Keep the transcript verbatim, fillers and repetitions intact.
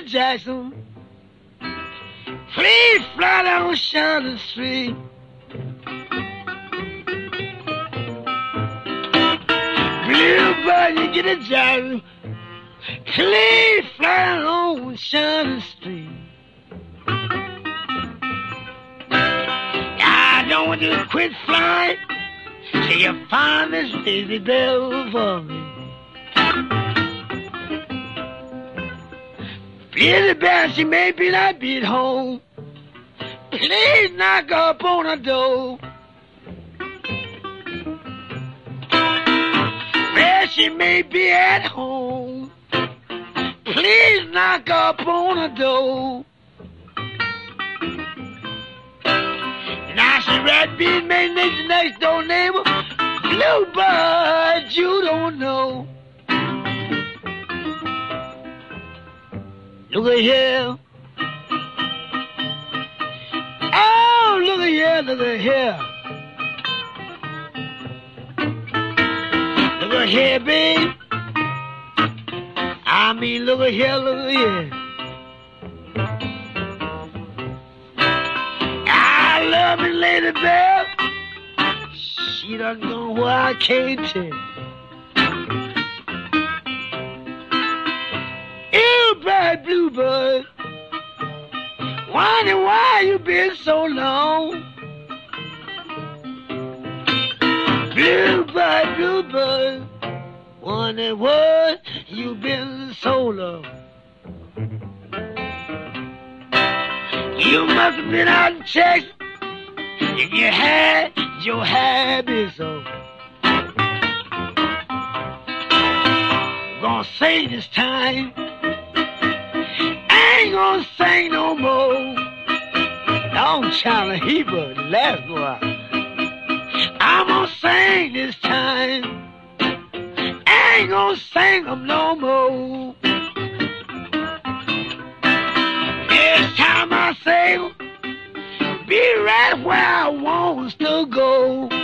Jackson. Please fly down Shannon Street. Bluebird, you get a Jackson. Please fly down Shannon Street. I don't want you to quit flying till you find this Daisy Bell for me. Lily Bell, she may be not be at home. Please knock up on her door. Well, she may be at home. Please knock up on her door. Now she rat beat me next next door neighbor. Bluebird, you don't know. Look at here. Oh, look at here, look at here. Look at here, babe. I mean, look at here, look at here. I love me, Lady Bell. She done gone where I can't tell. Bluebird, Bluebird, wondering why you been so long. Bluebird, Bluebird, wondering why you been so long. You must have been out in Texas and you had your habits on. Gonna say this time, ain't gonna sing no more. Don't Charlie Heber, last one. I'm gonna sing this time. Ain't gonna sing them no more. This time I sing, be right where I want to go.